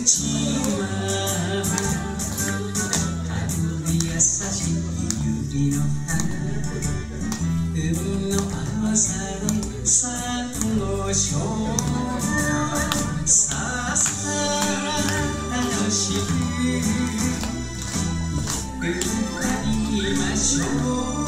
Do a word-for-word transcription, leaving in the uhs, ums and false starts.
ちは春に優しい百合の花海の朝に咲くのしょうさあさあ楽しく歌いましょう